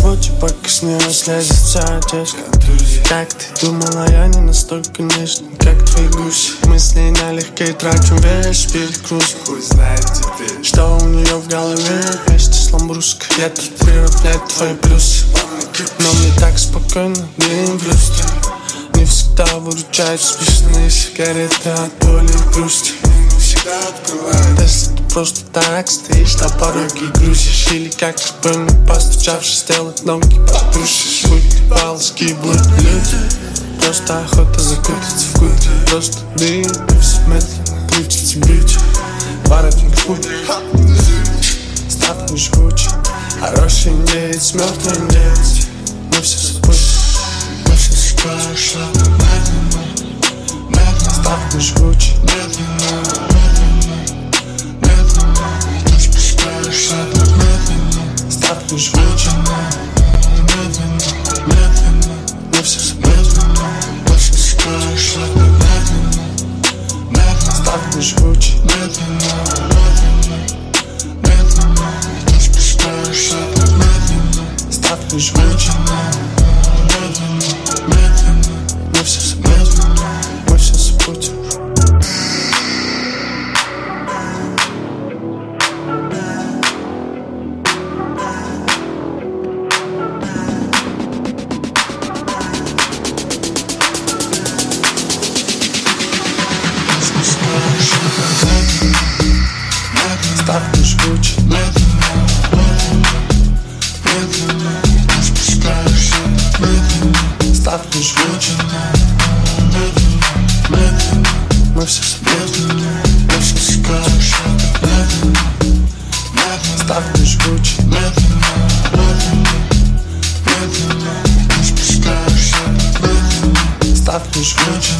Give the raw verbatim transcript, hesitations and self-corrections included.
животе, пока с него слезет вся одежда. Как ты думала, я не настолько нежный, как твои гуси. Мысли налегке трачу весь перегруз. Хуй знает теперь, что у нее в голове вместе с ламбруской. Я тут приравняю твои плюсы, но мне так спокойно, да и не грустно. Не всегда выручают смешные сигареты от боли и грусти. всегда открывает. Если ты просто так стоишь на пороге и грузишь, или как бы постучавшись, сделать ноги подрушишь. Будь палочки, будь люди, просто охота закутаться в куте. Просто дым, и все медленно крутится бьюти. Воротник в путь, став не жгучий. Хороший индеец, мертвый индеец. Мы все забудем, мы все забудем. Став не жгучий. Став не жгучий. Мы все забудем, мы все забудем. Став не жгучий. Став не жгучий. Мы все забудем, мы все забудем. Став не жгучий. Став не жгучий. Мы все забудем, мы все забудем. Став не жгучий. Став не жгучий.